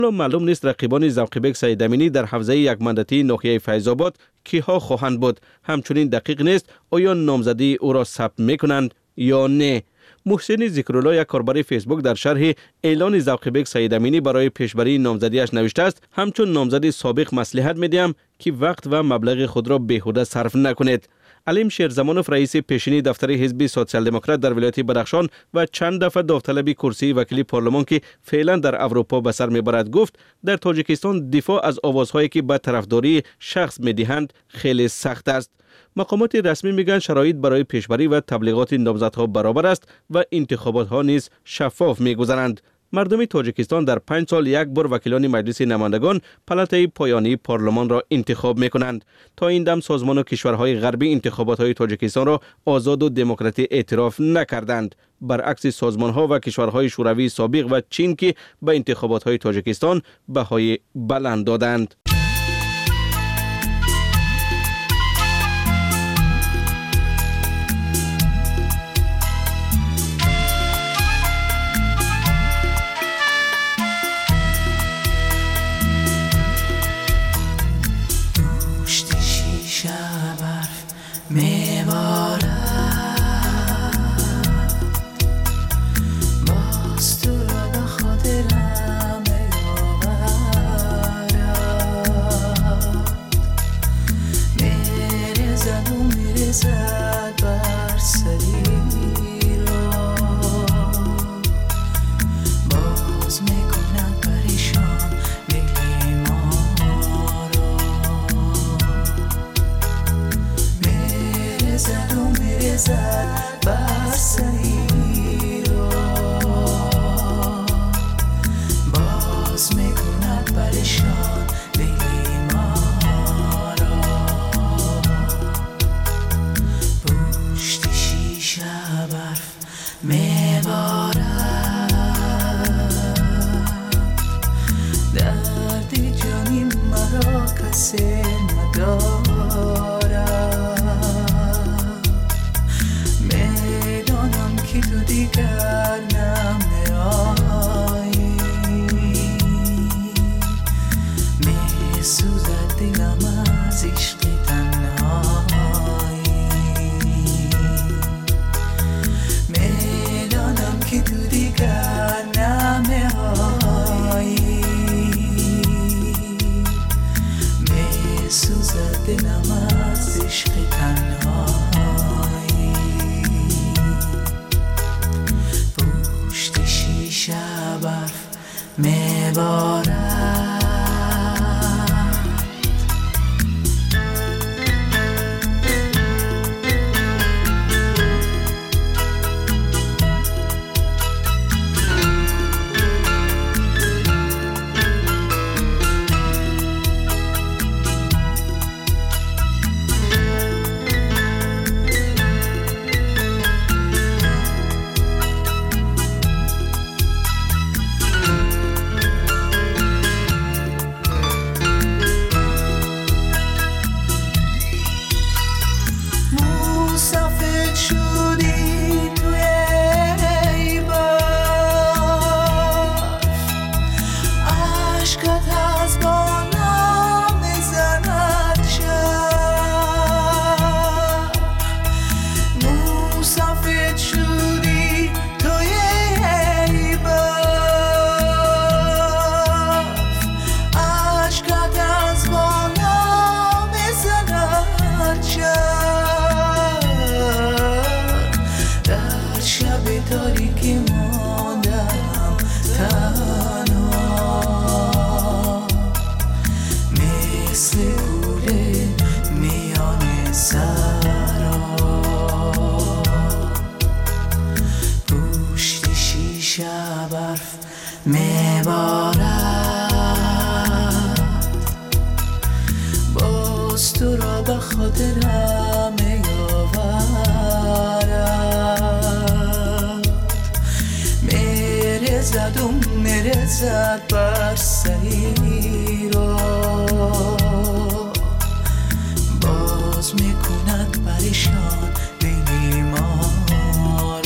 معلوم نیست رقیبان ذوقی سعید امینی در حوزه یک مانداتی ناحیه فیض‌آباد کیها خواهند بود. همچنین دقیق نیست آیا نامزدی او را ثبت میکنند یا نه. محسن ذکرالله یک کاربر فیسبوک در شرح اعلان ذوقی سعید امینی برای پیشبری نامزدیش نوشته است: همچون نامزد سابق مصلحت میدیم که وقت و مبلغ خود را بیهوده صرف نکنید. علیم شیرزمانوف رئیس پیشینی دفتر حزب سوسیال دموکرات در ولایت بدخشان و چند دفعه داوطلبی کرسی وکیلی پارلمان که فعلا در اروپا به سر میبرد گفت در تاجیکستان دفاع از آوازهایی که به طرفداری شخص میدهند خیلی سخت است. مقامات رسمی میگن شرایط برای پیشبری و تبلیغات نامزدها برابر است و انتخابات ها نیز شفاف میگذرند. مردم تاجیکستان در 5 سال یک بار وکیلان مجلس نمایندگان پلته پایانی پارلمان را انتخاب میکنند. تا این دم سازمان و کشورهای غربی انتخابات های تاجیکستان را آزاد و دموکراتی اعتراف نکردند، برعکس سازمان ها و کشورهای شوروی سابق و چین که به انتخابات های تاجیکستان بهای بلند دادند.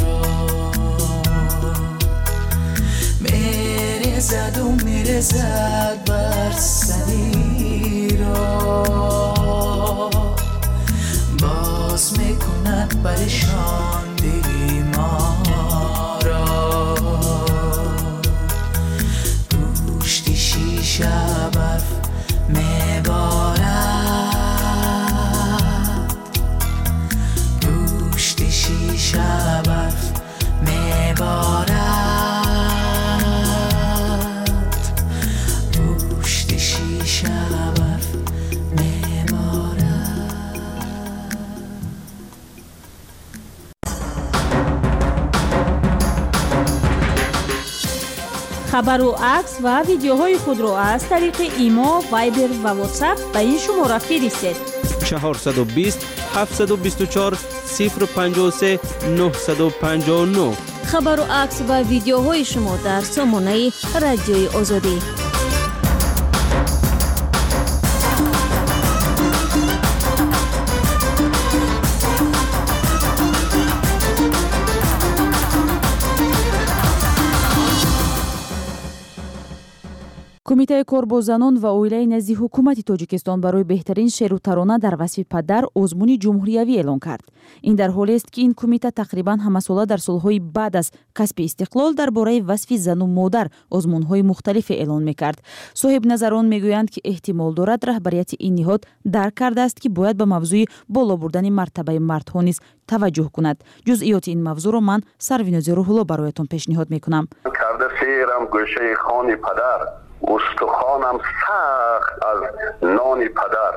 زد میکشد بر سری را، باز میکند پریشان دل ما را. پشت شیشه برف میبارد، پشت شیشه برف میبارد، پشت شیشه برف میبارد. خبر و عکس و ویدیوهای خود را از طریق ایما، وایبر و واتساپ به این شماره فرستید: 420 724 053 959. خبر و عکس و ویدیوهای شما در سامانه رادیوی آزادی. کمیته کار با زنان و اویلای نزد حکومت تاجیکستان برای بهترین شعر و ترانه در وصف پدر آزمون جمهوریوی اعلان کرد. این در حالی است که این کمیته تقریبا همساله در سالهای بعد از کسب استقلال درباره وصف زن و مادر آزمون‌های مختلف اعلان می‌کرد. صاحب نظران میگویند که احتمال دارد رهبریت این نهاد درک کرده است که باید به موضوع بالا بردن مرتبه مردها نیز توجه کند. جزئیات این موضوع را من سروینوز روح‌الله برایتان پیشنهاد می‌کنم. کرده سیرم گوشه خان پدر، استخوانم سخت از نان پدر.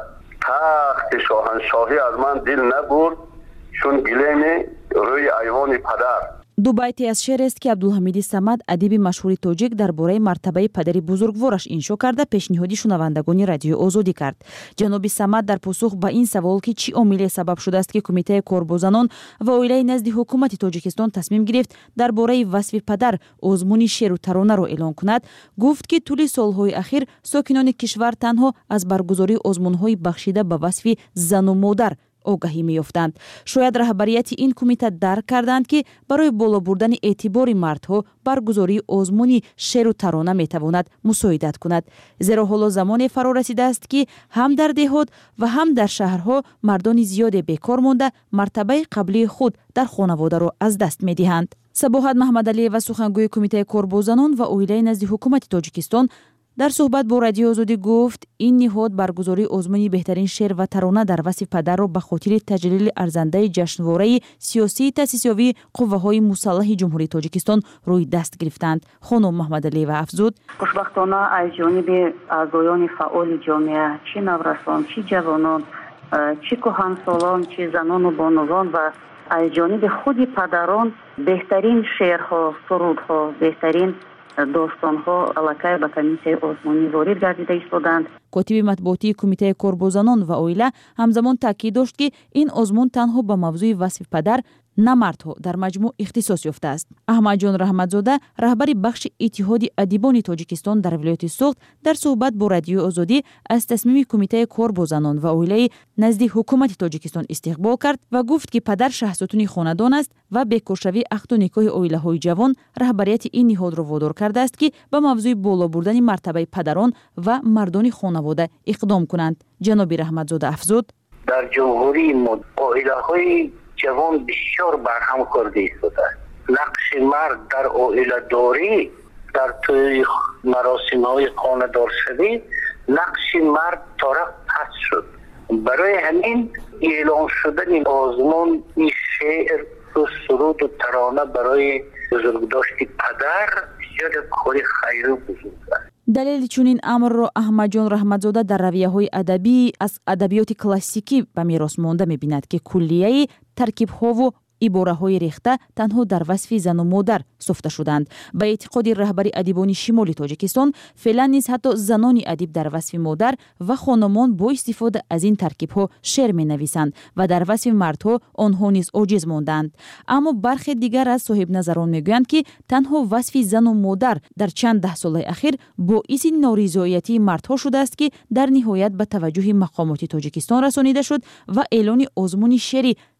تخت شاهنشاهی از من دل نبرد، چون گلیم روی ایوان پدر. دو بیتی از شعر است که عبدالحمید صمد ادیب مشهور تاجیک درباره مرتبه پدری بزرگوارش انشا کرده پیشنهادی شنوندگان رادیو آزادی کرد. جناب صمد در پاسخ به این سوال که چی عامل سبب شده است که کمیته کار با زنان و اویلای نزد حکومت تاجیکستان تصمیم گرفت درباره وصف پدر آزمون شعر و ترانه را اعلان کند، گفت که طول سالهای اخیر ساکنان کشور تنها از برگزاری آزمون‌های بخشیده به وصف زن و مادر آگاهی می‌یافتند. شاید رهبریت این کمیته درک کردند که برای بالا بردن اعتبار مردها برگزاری آزمون شعر و ترانه می‌تواند مساعدت کند، زیرا حالا زمان فرا رسیده است که هم در دهات و هم در شهرها مردان زیاد بیکار مانده مرتبه قبلی خود در خانواده را از دست می‌دهند. صباحت محمدعلی و سخنگوی کمیته کار با زنان و اویلای نزد حکومت تاجیکستان در صحبت با رادیو آزادی گفت این نهاد برگزاری آزمون بهترین شعر و ترانه در وصف پدر را به خاطر تجلیل ارزنده جشنواره سیاسی تأسیسیابی قوه‌های مسلح جمهوری تاجیکستان روی دست گرفتند. خانم محمدعلی و افزود: خوشبختانه از جانب اعضایان فعال جامعه، چه نورسان، چه جوانان، چه کهنسالان، چه زنان و بانوان و از جانب خود پدران بهترین شعرها، سرودها، بهترین داستان‌ها علاقه به کمیته آزمونی وارد گردیده ایستادند. کاتب مطبوعاتی کمیته کار با زنان و اویله همزمان تاکید داشت که این آزمون تنها با موضوع وصف پدر نه مردها در مجموع اختصاص یافته است. احمد جان رحمتزاده رهبر بخش اتحاد ادیبان تاجیکستان در ولایت سوخت در صحبت با رادیو آزادی از تصمیم کمیته کار با زنان و اویله نزد حکومت تاجیکستان استقبال کرد و گفت که پدر شخصیت خاندان است و بیکارشوی عقد و نکاح اویله‌های جوان رهبریت این نهاد را وادار کرده است که به موضوع بالا بردن مرتبه پدران و مردان خانواده اقدام کنند. جناب رحمتزاده افزود: در جمهوری ما اویله‌های جوان بسیار برهم خورده ایستاده. نقش مرد در عائله داری، در توی مراسم های خانه‌دار شدی، نقش مرد طرف پس شد. برای همین اعلان شدن آزمون این شعر و سرود و ترانه برای بزرگداشت پدر بسیار کاری خیری بزرگ است. دلیل چنین امر را احمد جان رحمتزاده در رویه‌های ادبی از ادبیات کلاسیکی به میراث مانده می‌بیند که کلیه ترکیب‌ها و عباره‌های ریخته تنها در وصف زن و مادر ساخته شدند. به اعتقاد رهبر ادیبان شمالی تاجیکستان فعلا نیز حتی زنان ادیب در وصف مادر و خانمان با استفاده از این ترکیب‌ها شعر می‌نویسند و در وصف مردها آنها نیز عاجز ماندند. اما برخی دیگر از صاحب نظران میگویند که تنها وصف زن و مادر در چند ده سال اخیر باعث نارضایتی مردها شده است که در نهایت به توجه مقامات تاجیکستان رسانیده شد و اعلان آزمون شعری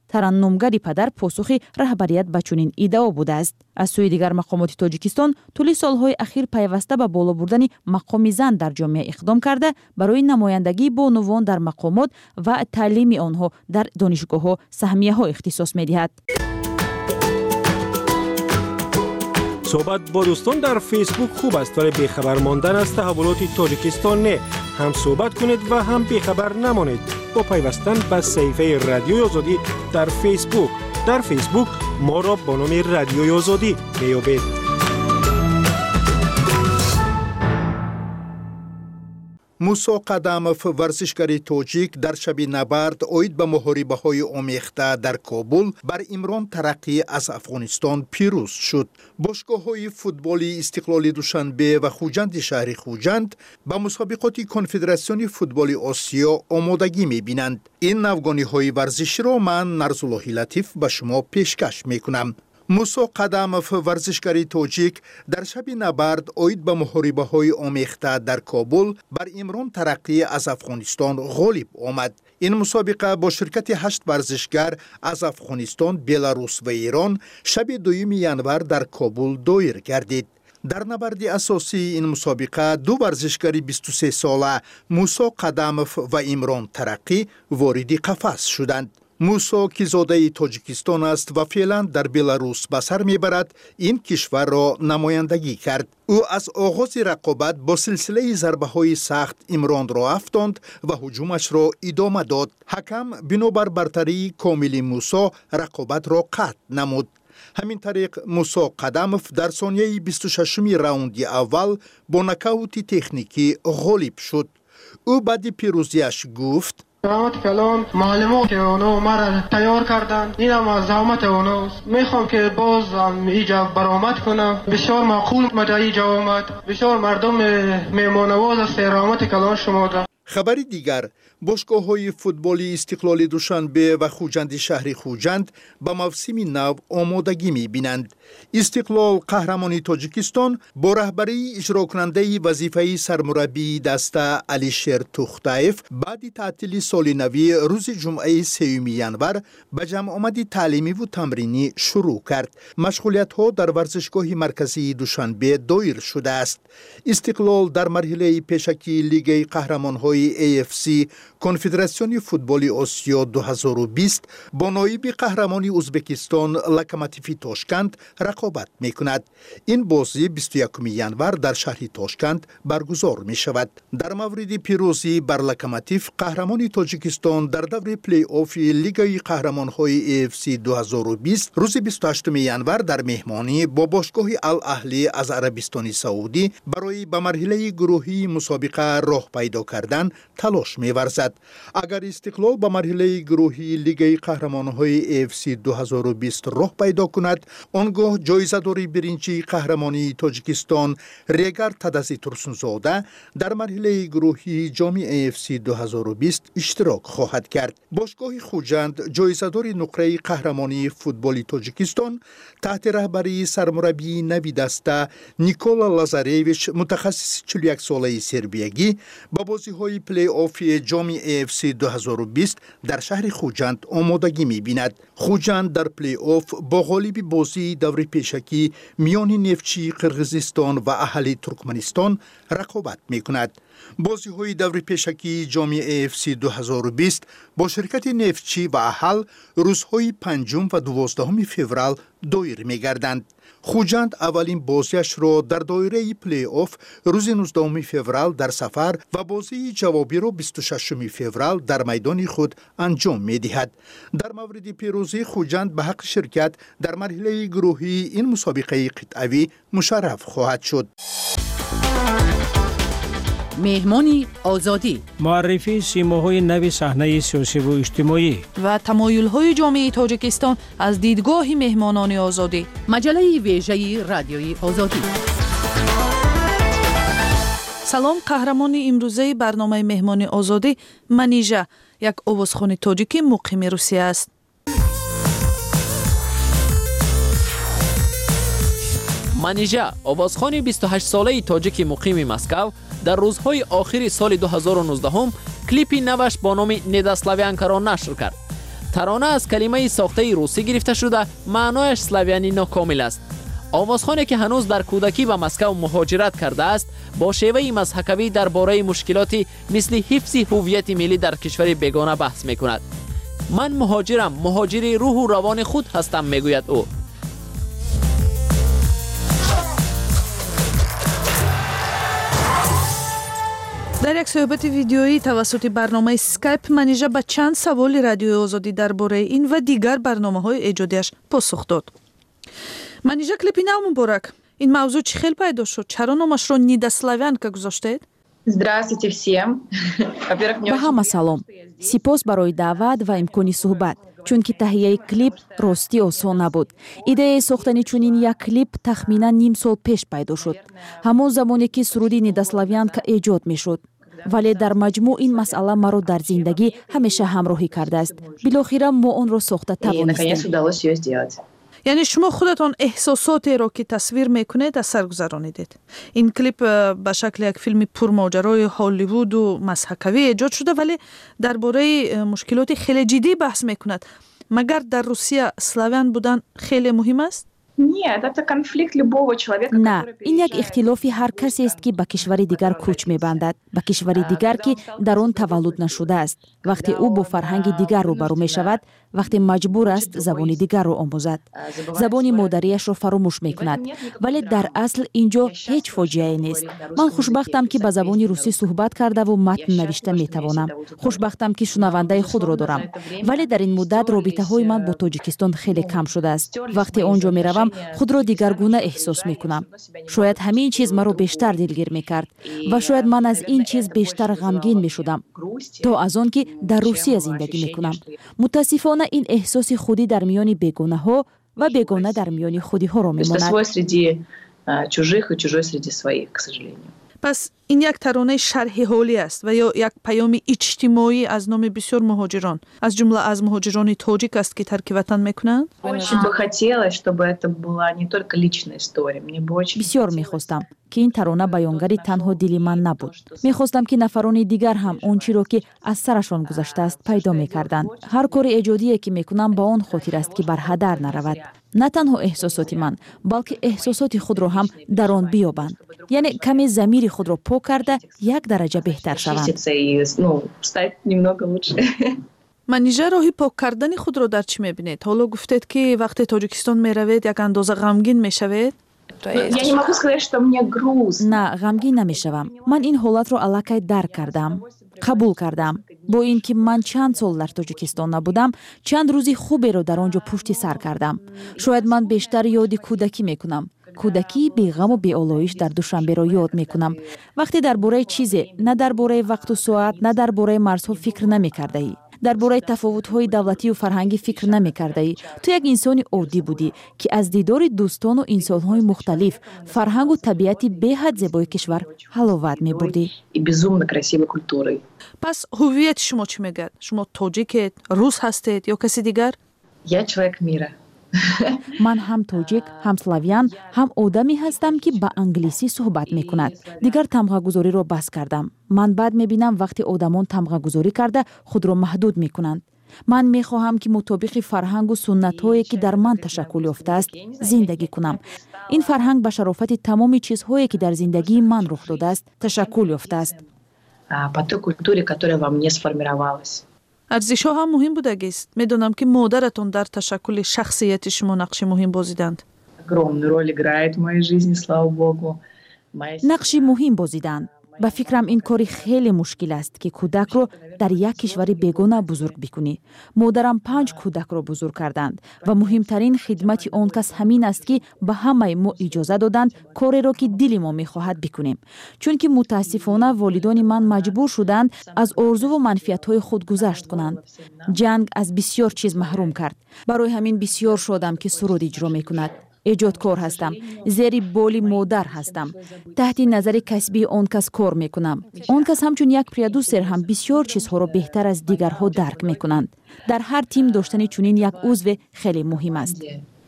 тараннумгари падар посухи раҳбарият ба чунин иддао будааст. аз сӯи дигар мақомоти тоҷикистон тӯли солҳои ахир пайваста ба боло бурдани мақоми зан дар ҷомеа иқдом карда барои намояндагии бонувон дар мақомот ва таълими онҳо дар донишгоҳҳо саҳмияҳо ихтисос медиҳад. صحبت با دوستان در فیسبوک خوب است ولی بیخبر ماندن از تحولات تاجیکستان نه. هم صحبت کنید و هم بیخبر نمانید با پیوستن به صفحه رادیوی آزادی در فیسبوک. در فیسبوک ما را با نام رادیوی آزادی میابید. موسی قدامов ورزشکاری توجیک در شب نبرد اوید به محاربه‌های آمیخته در کابل بر عمران ترقی از افغانستان پیروز شد. باشگاه‌های فوتبالی استقلال دوشنبه و خوجند شهر خوجند به مسابقات کنفدراسیون فوتبال آسیا آمادگی می‌بینند. این نوگانی‌های ورزشی را من نرزالله لطیف به شما پیشکش می‌کنم. موسی قدامов ورزشکاری توجیک در شب نبرد اوید به محاربه‌های آمیخته در کابل بر عمران ترقی از افغانستان غالب آمد. این مسابقه با شرکت 8 ورزشگر از افغانستان، بلاروس و ایران شب 2 ینور در کابل دایر گردید. در نبرد اساسی این مسابقه 2 ورزشکاری 23 ساله موسی قدامов و عمران ترقی وارد قفس شدند. موسی که زاده تاجیکستان است و فعلا در بلاروس به سر میبرد این کشور را نمایندگی کرد. او از آغاز رقابت با سلسله ضربه‌های سخت عمران را افکند و هجومش را ادامه داد. حکم بنابر برتری کامل موسی رقابت را قطع نمود. همین طریق موسی قدامов در ثانیه 26 راوند اول با نکاوت تکنیکی غالب شد. او بعد پیروزیش گفت: زحمت کلان معلمات که اونا مرا تیار کردن اینم از زحمت اوناست. میخوام که باز اینجا برآمد کنم. بسیار معقول مدعی جا آمد. بسیار مردم میمانواز از رحمت کلان شما. خبری دیگر، باشگاه‌های فوتبالی استقلال دوشنبه و خوجند شهر خوجند به موسم نو آمادگی می‌بینند. استقلال قهرمان تاجیکستان با رهبری اجرا کننده وظیفه سرمربی دسته علیشیر توختایف بعد تعطیل سال نوی روز جمعه 3 ینور به جمع آمد تعلیمی و تمرینی شروع کرد. مشغولیت‌ها در ورزشگاه مرکزی دوشنبه دایر شده است. استقلال در مرحله پیشکی لیگ قهرمان‌های AFC کنفدراسیون فوتبال آسیا 2020 با نایب قهرمان ازبکستان لوکوموتیو تاشکند رقابت می‌کند. این بازی 21 ینور در شهر تاشکند برگزار می‌شود. در مورد پیروزی بر لوکوموتیو قهرمان تاجیکستان در دور پلی آف لیگ قهرمان‌های AFC 2020 روز 28 ینور در مهمانی با باشگاه الاهلی از عربستان سعودی برای به مرحله گروهی مسابقه راه پیدا کردن تلاش می‌ورزد. اگر استقلال به مرحله گروهی لیگ قهرمان‌های AFC 2020 راه پیدا کند، آنگاه جایزه‌دار برنجی قهرمانی تاجیکستان ریگر تدزی ترسونزاده در مرحله گروهی جام AFC 2020 اشتراک خواهد کرد. باشگاه خوجند جایزه‌دار نقره قهرمانی فوتبال تاجیکستان تحت رهبری سرمربی نوی دسته نیکولا لازارویچ متخصص 41 ساله سربیایی با بازی‌های پلی آف جام AFC 2020 در شهر خوجند آمادگی می‌بیند. خوجند در پلی آف با غالب بازی دور پیشکی میان نفتچی قرقیزستان و اهالی ترکمنستان رقابت می‌کند. بازی‌های دور پیشکی جام AFC 2020 با شرکت نفتچی و اهال روزهای 5 و 12 فوریه دایر می‌گردند. خوجند اولین بازیش را در دایره پلی آف روز 19 فوریه در سفر و بازی جوابی را 26 فوریه در میدان خود انجام می‌دهد. در مورد پیروزی خوجند به حق شرکت در مرحله گروهی این مسابقه قطعی مشرف خواهد شد. مهمانی آزادی، معرفی سیماهای نو صحنه سیاسی و اجتماعی و تمایل‌های جامعه تاجیکستان از دیدگاه مهمانان آزادی. مجله ویژه رادیوی آزادی. سلام، قهرمان امروزه برنامه مهمان آزادی منیژه، یک آوازخوان تاجیکی مقیم روسیه است. منیژه، آوازخوان 28 ساله تاجیک مقیم مسکو، در روزهای آخر سال 2019 کلیپی نوش با نام نداسلاویانکا را نشر کرد. ترانه از کلمه ساخته روسی گرفته شده، معنایش سلاویانی ناکامل است. آوازخوانی که هنوز در کودکی به مسکو مهاجرت کرده است، با شیوه مضحکوی درباره مشکلاتی مثل حفظ هویت ملی در کشور بیگانه بحث میکند. من مهاجرم، مهاجر روح و روان خود هستم، میگوید او. در یک صحبت ویدیویی توسط برنامه اسکایپ منیژه به چند سوال رادیوی آزادی درباره این و دیگر برنامه‌های ایجادیش پاسخ داد. منیژه، کلیپی نو مبارک. این موضوع چی خیلی پیدا شد؟ چرا نامش را نیدا славянка گذاشتید؟ Здравствуйте всем. با همه سلام. سپاس برای دعوت و امکانی صحبت. چون که تهیه کلیپ راستی آسان نبود. ایده ساختن چنین یک کلیپ تخمینا نیم سال پیش پیدا شد. همون زمانی که سرودی نیدا славянка ایجاد میشد. ولی در مجموع این مسئله مرا در زندگی همیشه همراهی کرده است. بالاخره ما آن را ساخته توانستیم. یعنی شما خودتان احساساتی را که تصویر میکنید از سر گذرانیدید. این کلیپ به شکل یک فیلم پرماجرای هالیوود و مضحکوی ایجاد شده، ولی درباره مشکلات خیلی جدی بحث میکند. مگر در روسیه سلاویان بودن خیلی مهم است؟ نه، این یک اختلافی هر کسی است که به کشور دیگر کوچ می‌بندد، به کشور دیگر که در آن تولد نشده است. وقتی او با فرهنگ دیگر روبرو می‌شود، وقتی مجبور است زبان دیگر را آموزد، زبان مادریش را فراموش می‌کند. ولی در اصل اینجا هیچ فاجعه‌ای نیست. من خوشبختم که به زبان روسی صحبت کرده و متن نوشته می‌توانم. خوشبختم که شنونده خود را دارم. ولی در این مدت رابطه‌های من با تاجیکستان خیلی کم شده است. وقتی آنجا می‌روم خود را دیگرگونه احساس میکنم. شاید همین چیز مرا بیشتر دلگیر میکرد و شاید من از این چیز بیشتر غمگین میشدم تا از آن که در روسیه زندگی میکنم. متاسفانه این احساس خودی در میان بیگانه ها و بیگانه در میان خودی ها را میماند. پس این یک ترانه شرح حالی است و یا یک پیام اجتماعی از نام بسیار مهاجران، از جمله از مهاجران تاجیک است که ترک وطن میکنند. بسیار میخواستم که این ترانه بیانگری تنها دل من نبود. میخواستم که نفران دیگر هم اون چیزی را که از سرشان گذشته است پیدا میکردند. هر کار ایجادی که میکنم با آن خاطر است که بر هدر نرود. نه تنها احساسات من، بلکه احساسات خود را هم در آن بیابند. یعنی کمی ضمیر خود را پاک کرده یک درجه بهتر شوند. منیژه، راهی پاک کردن خود را در چی میبینید؟ حالا گفتید که وقتی تاجیکستان میروید یک اندازه غمگین میشوید؟ نه، غمگین نمیشوم. من این حالت را الکی درک کردم، قبول کردم. با اینکه من چند سال در تاجیکستان نبودم، چند روزی خوبی را در آنجا پشت سر کردم. شاید من بیشتر یاد کودکی میکنم. کودکی بی غم و بی آلایش در دوشنبه را یاد میکنم. وقتی درباره چیزی، نه درباره وقت و ساعت، نه درباره مرزها فکر نمیکرده ای. درباره تفاوت‌های دولتی و فرهنگی فکر نمی‌کرده ای. تو یک انسان عادی بودی که از دیدار دوستان و انسان‌های مختلف، فرهنگ و طبیعتی به‌حد زیبای کشور حلاوت می‌بردی. پس هویت شما چی میگه؟ شما تاجیکید، روس هستید یا کسی دیگر؟ من هم تاجیک، هم سلاویان، هم آدمی هستم که با انگلیسی صحبت میکند. دیگر تمغه گذاری را بس کردم. من بعد میبینم وقتی آدمان تمغه گذاری کرده خود را محدود میکنند. من میخواهم که مطابق فرهنگ و سنت هایی که در من تشکل یافته است زندگی کنم. این فرهنگ به شرافت تمام چیزهایی که در زندگی من رخ داده است تشکل یافته است. ارزش‌ها هم مهم بوده است. میدونم که مادرتون در تشکل شخصیت شما نقش مهم بازیدند. نقش مهم بازیدند. به فکرم این کاری خیلی مشکل است که کودک رو در یک کشور بیگانه بزرگ بکنی. مادرم 5 کودک رو بزرگ کردند و مهمترین خدمت آن کس همین است که به همه ما اجازه دادند کاری را که دل ما میخواهد بکنیم. چون که متاسفانه والدان من مجبور شدند از آرزو و منفعت‌های خود گذشت کنند. جنگ از بسیار چیز محروم کرد. برای همین بسیار شادم که سرود اجرا میکند. ایجادکار هستم، زیر بال مادر هستم، تحت نظر کسبی آن کس کار میکنم. آن کس همچون یک پرودوسر هم بسیار چیزها را بهتر از دیگرها درک میکنند. در هر تیم داشتن چنین یک عضو خیلی مهم است.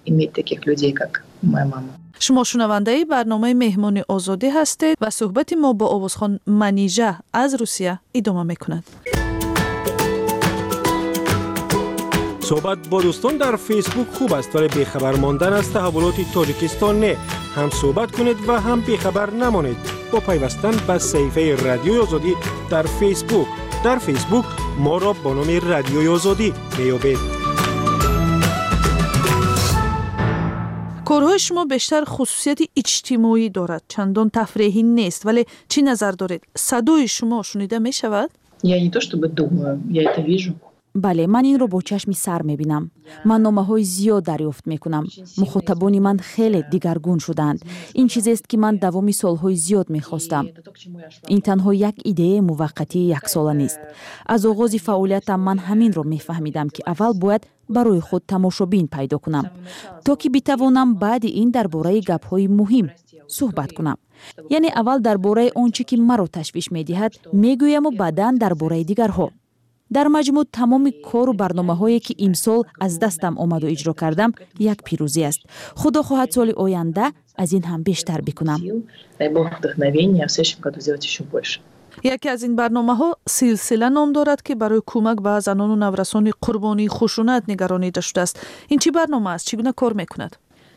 شما شنونده برنامه مهمان آزادی هستید و صحبت ما با آوازخوان منیژه از روسیه ادامه میکند. صحبت با دوستان در فیسبوک خوب است ولی بیخبر ماندن از تحولات تاجیکستان نه. هم صحبت کنید و هم بیخبر نمانید با پیوستن به صفحه رادیوی آزادی در فیسبوک. در فیسبوک ما را با نام رادیوی آزادی میابید. کارهای شما بیشتر خصوصیت اجتماعی دارد، چندان تفریحی نیست، ولی چی نظر دارید؟ صدای شما شنیده می شود؟ Я не то чтобы думаю, я это вижу. бале ман инро бо чашми сар мебинам. ман номаҳои зиёд дарёфт мекунам. мухотабони ман хеле дигаргун шуданд. ин чизест ки ман давоми солҳои зиёд мехостам. ин танҳо як идеяи муваққатии яксола нест. аз оғози фаъолиятам ман ҳаминро мефаҳмидам ки аввал бояд барои худ тамошобин пайдо кунам то ки битавонам баъди ин дар бораи гапҳои муҳим суҳбат кунам. яъне аввал дар бораи он чӣ ки маро ташвиш медиҳад мегӯяму баъдан дар бораи дигарҳо. дар маҷмӯъ тамоми кору барномаҳое ки имсол аз дастам омаду иҷро кардам як пирӯзӣ аст. худо хоҳад соли оянда аз ин ҳам бештар бикунам. яке аз ин барномаҳо силсила ном дорад ки барои кӯмак ба занону наврасони қурбонии хушунат нигаронида шудааст. ин чӣ барнома аст? чӣ гуна кор мекунад?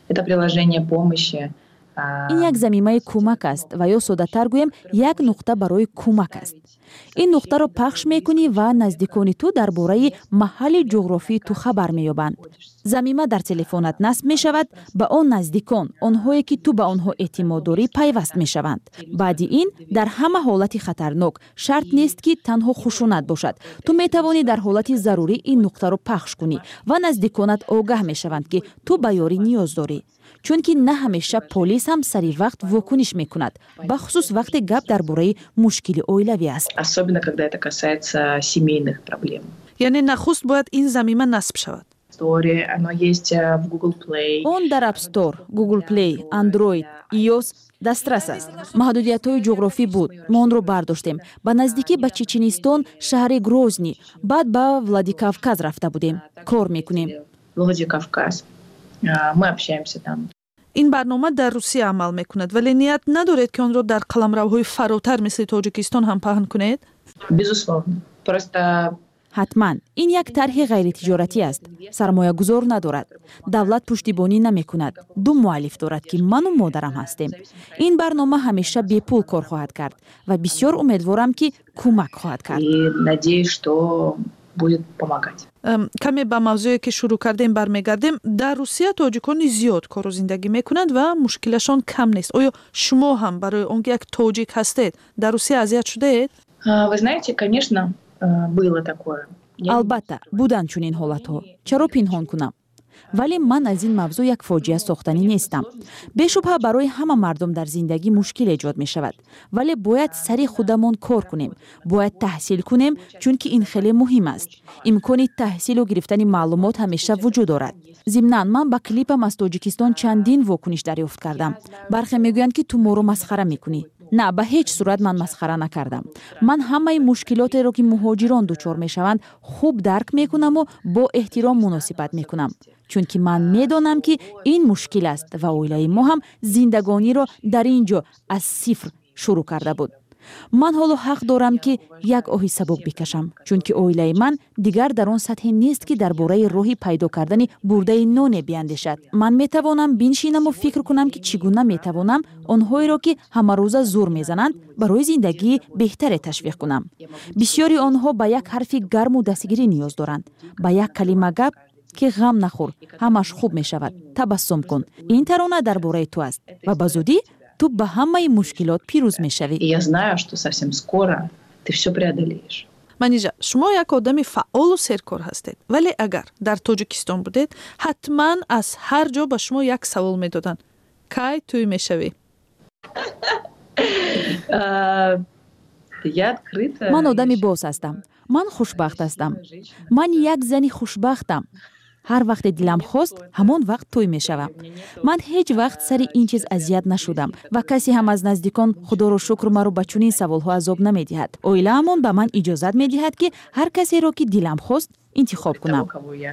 ин як замимаи кӯмак аст ва ё соддатар гӯем як нуқта барои кӯмак аст. ин нуқтаро пахш мекунӣ ва наздикони ту дар бораи маҳалли ҷуғрофии ту хабар меёбанд. замима дар телефонат насб мешавад, ба он наздикон, онҳое ки ту ба онҳо эътимод дорӣ пайваст мешаванд. баъди ин дар ҳама ҳолати хатарнок шарт нест ки танҳо хушунат бошад. ту метавонӣ дар ҳолати зарурӣ ин нуқтаро пахш кунӣ ва наздиконат огаҳ мешаванд ки ту ба ёрӣ ниёз дорӣ. чунки на ҳамеша полис ҳам сари вақт вокуниш мекунад, бахусус вақте гап дар бораи мушкили оилавӣ аст. Особенно когда это касается семейных проблем. яъне нахуст бояд ин замима насб шавад. Оно есть в Google Play. он дар App Store, Google Play, Android, iOS дастрас аст. маҳдудиятҳои ҷуғрофӣ буд. мо онро бардоштем. ба наздикӣ ба Чеченистон, шаҳри Грозний, баъд ба Владикавказ рафта будем. кор мекунем. Владикавказ. Мы общаемся там. ин барнома дар Русия амал мекунад, вале ният надоред ки онро дар қаламравҳои фаротар мисли Тоҷикистон ҳам паҳн кунед? Безусловно. Просто ҳатман ин як тарҳи ғайритиҷоратӣ аст. сармоягузор надорад. давлат пуштибонӣ намекунад. ду муаллиф дорад ки ману модарам ҳастем. ин барнома ҳамеша бепул кор хоҳад кард ва бисёр умедворам ки кӯмак хоҳад кард. Надеюсь, что будет помогать. каме ба мавзӯе ки шурӯъ кардем бармегардем. дар Русия тоҷикони зиёд кору зиндагӣ мекунанд ва мушкилашон кам нест. оё шумо ҳам барои он ки як тоҷик ҳастед дар Русия азият шудаед? Вы знаете, конечно, было такое. албатта буданд чунин ҳолатҳо. чаро пинҳон кунам? вале ман аз ин мавзӯъ як фоҷиа сохтанӣ нестам. бешубҳа барои ҳама мардум дар зиндагӣ мушкил эҷод мешавад, вале бояд сари худамон кор кунем. бояд таҳсил кунем, чунки ин хеле муҳим аст. имкони таҳсилу гирифтани маълумот ҳамеша вуҷуд дорад. зимнан ман ба клипам аз Тоҷикистон чандин вокуниш дарёфт кардам. бархе мегӯянд ки ту моро масхара мекунӣ. на, ба ҳеҷ сурат ман масхара накардам. ман ҳамаи мушкилотеро ки муҳоҷирон дучор мешаванд хуб дарк мекунаму бо эҳтиром муносибат мекунам. чунки ман медонам ки ин мушкил аст ва оилаи мо ҳам зиндагониро дар ин ҷо аз сифр шурӯъ карда буд. ман ҳоло ҳақ дорам ки як оҳи сабук бикашам, чунки оилаи ман дигар дар он сатҳе нест ки дар бораи роҳи пайдо кардани бурдаи ноне биандешад. ман метавонам биншинаму фикр кунам ки чӣ гуна метавонам онҳоеро ки ҳамарӯза зур мезананд барои зиндагии беҳтаре ташвиқ кунам. бисёри онҳо ба як ҳарфи гарму дастгирӣ ниёз доранд, ба як калима гап ки ғам нахӯр, ҳамаш хуб мешавад, табассум кун. ин тарона дар бораи ту аст ва ба зудӣ ту ба ҳамаи мушкилот пирӯз мешавӣ. Я знаю, что совсем скоро ты всё преодолеешь. манижа, шумо як одами фаъолу серкор ҳастед, вале агар дар Тоҷикистон будед, ҳатман аз ҳар ҷо ба шумо як савол медоданд. кай тӯй мешавӣ? ман одами боз ҳастам. ман хушбахт ҳастам. ман як зани хушбахтам. ҳар вақте дилам хост, ҳамон вақт тӯй мешавам. ман ҳеҷ вақт сари ин чиз азият нашудам ва касе ҳам аз наздикон худоро шукр маро ба чунин саволҳо азоб намедиҳад. оилаамон ба ман иҷозат медиҳад ки ҳар касеро ки дилам хост интихоб кунам.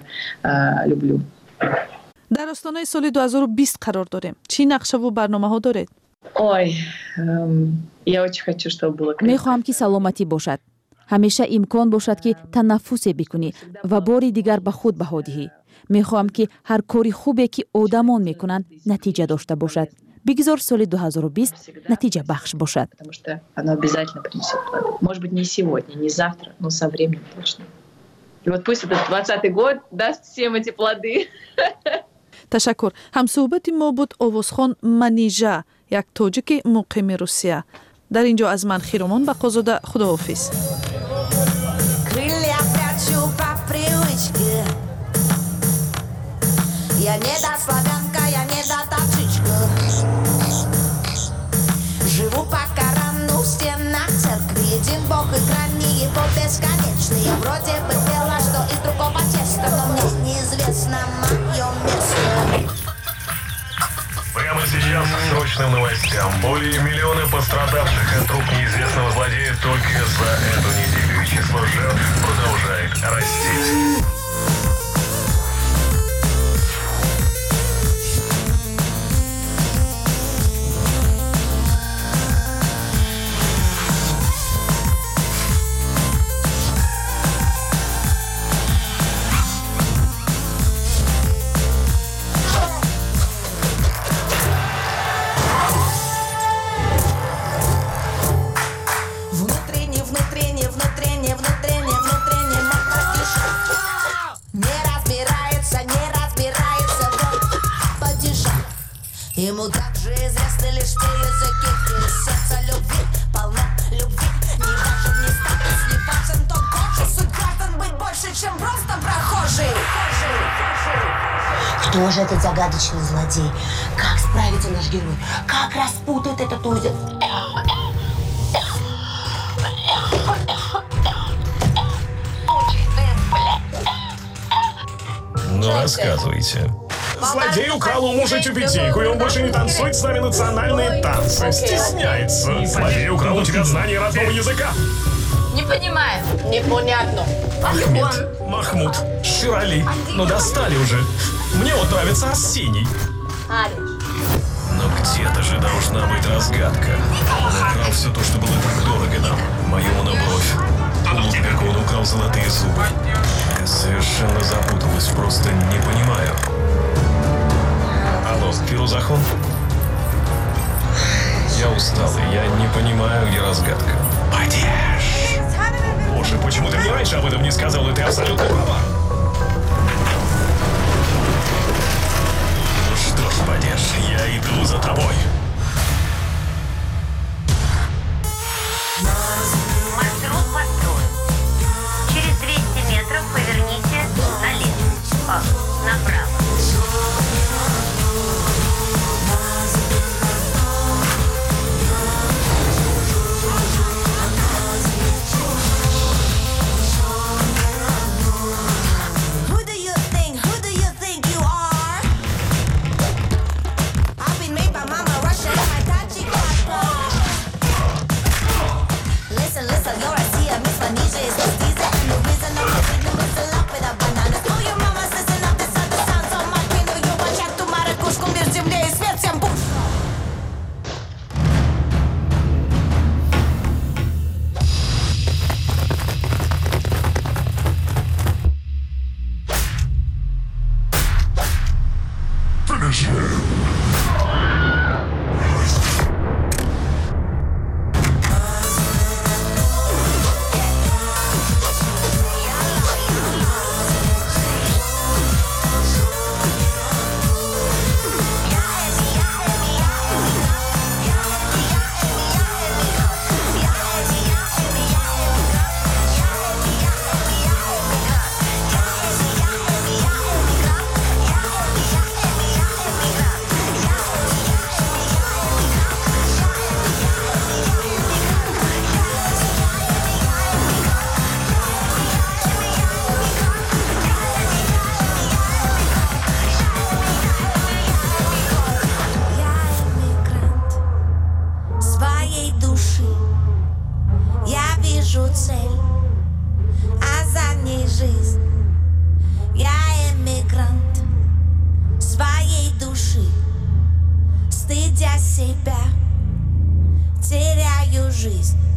дар остонаи соли 2020 қарор дорем. чӣ нақшаву барномаҳо доред? Ой, я очень хочу, чтобы было. мехоҳам ки саломатӣ бошад. ҳамеша имкон бошад ки танаффусе бикунӣ ва бори дигар ба худ баҳо диҳӣ. мехоҳам ки ҳар кори хубе ки одамон мекунанд натиҷа дошта бошад. бигзор соли 2020 натиҷа бахш бошад. Потому что оно обязательно принесет плоды. Может быть, не сегодня, не завтра, но со временем точно. И вот пусть этот 20-й год даст всем эти плоды. ташаккур. ҳамсӯҳбати мо буд Овозхон Манижа, як тоҷики муқими Русия. дар инҷо аз ман Хиромон Бақозода, худоҳофиз. Крылья прячу по привычке. Я не до славянка, я не до тавчичка. Живу по Корану в стенах церкви. Един Бог и грани его бесконечные. Вроде бы пела, что из другого теста, но мне неизвестно мое место. Прямо сейчас к срочным новостям. Более миллиона пострадавших от рук неизвестного злодея только за эту неделю. И число жертв продолжает расти. Ему также известны лишь те языки, где сердце любви, полно любви. Не важен ни статус, не важен тот Божий. Суть граждан быть больше, чем просто прохожий. Кто же этот загадочный злодей? Как справится наш герой? Как распутает этот узел? Ну, рассказывайте. Злодей украл у мужа тюбетейку, и он больше не танцует с нами национальные танцы. Стесняется. Злодей украл у тебя знание родного языка. Не понимаю. Непонятно. Ахмед, Махмуд, Ширали. Ну достали уже. Мне вот нравится Арсений. Но где-то же должна быть разгадка. Он украл все то, что было так дорого нам. Мою монобровь. У Лутберга он украл золотые зубы. Я совершенно запуталась, просто не понимаю. Алло, Фирузахон? Я устал, и я не понимаю, где разгадка. Падеж! Боже, почему ты мне раньше об этом не сказал, и ты абсолютно права. Ну что ж, Падеж, я иду за тобой. Маршрут построен. Через 200 метров поверните налево. Направо. Стыдя себя, теряю жизнь.